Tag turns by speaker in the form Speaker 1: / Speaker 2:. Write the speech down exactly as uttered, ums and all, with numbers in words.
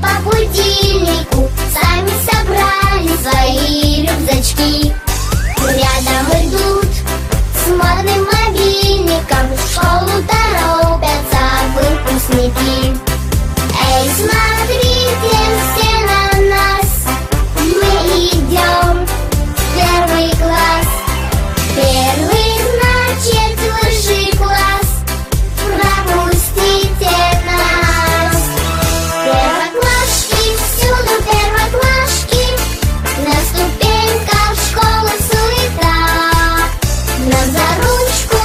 Speaker 1: по будильнику, сами собрали свои рюкзачки. Рядом идут с модным мобильником, в школу торопятся выпускники. Эй, смотрите все на нас, мы идем в первый класс. Первый, значит, высший класс, пропустите нас. Первоклашки, всюду первоклашки, на ступеньках школы суета. Нам за ручку